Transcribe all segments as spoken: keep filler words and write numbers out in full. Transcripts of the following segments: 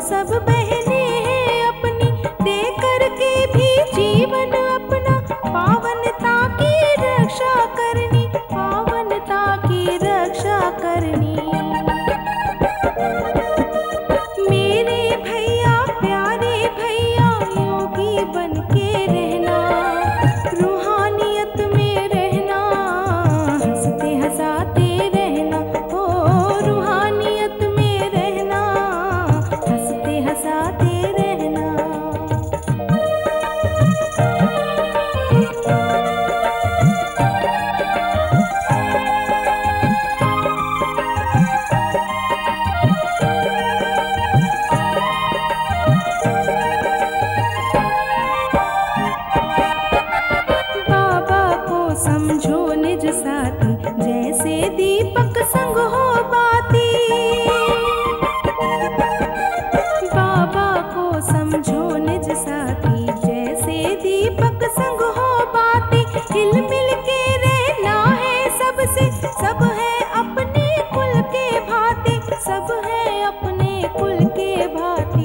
सब बहनें हैं अपनी, दे करके भी जीवन अपना, पावनता की रक्षा करनी, पावनता की रक्षा करनी। मेरे भैया प्यारे भैया योगी बन के रहना, रूहानियत में रहना, हंसते हंसाते रहना, ओ रूहानियत में रहना, हंसते हंसाते रहना। बाबा को समझो निज साथी, जैसे दीपक संग हो बाती। बाबा को समझो निज साथी, जैसे दीपक संग हो बाती। हिल मिल के रहना है सबसे, सब है अपने कुल के भांति, सब है अपने कुल के भांति।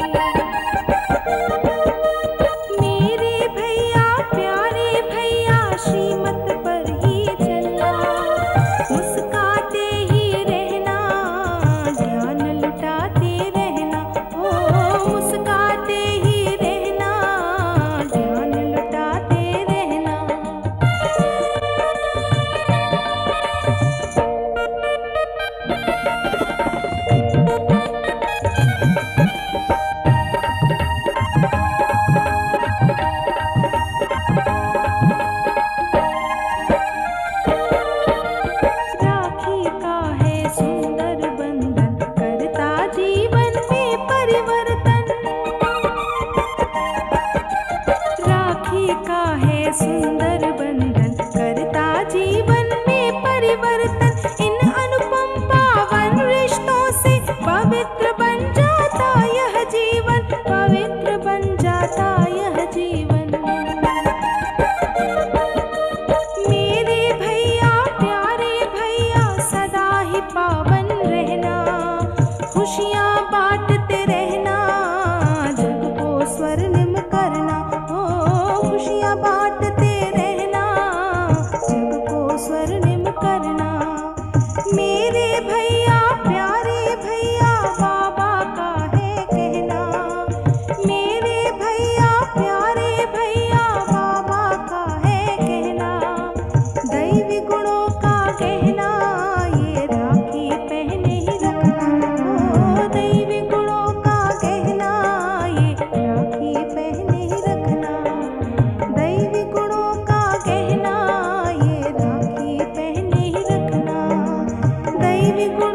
मेरे भैया प्यारे भैया श्रीमत पर ही चलना, मुस्काते ही रहना, ज्ञान लुटाते रहना, ओ मुस्काते ही रहना, ज्ञान लुटाते रहना। राखी का है सुंदर बंधन, करता जीवन में परिवर्तन। राखी का है सुंदर बंधन, करता जीवन में परिवर्तन। इन अनुपम पावन रिश्तों से पवित्र बन जाता यह जीवन, पवित्र बन जाता यह जीवन। मेरे भैया प्यारे भैया सदा ही पावन रहना, खुशियाँ बांटते रहना, जग को स्वर्णिम करना, ओ खुशियाँ बांटते रहना, जग को स्वर्णिम करना। मेरे भैया प्यारे भैया बाबा का है कहना, मेरे भैया प्यारे भैया बाबा का है कहना। दैवी गुणों का कहना, ये राखी पहने ही रखना, ओ दैवी गुणों का कहना, ये राखी पहने ही रखना। दैवी गुणों का कहना, ये राखी पहने ही रखना। दैवी गुण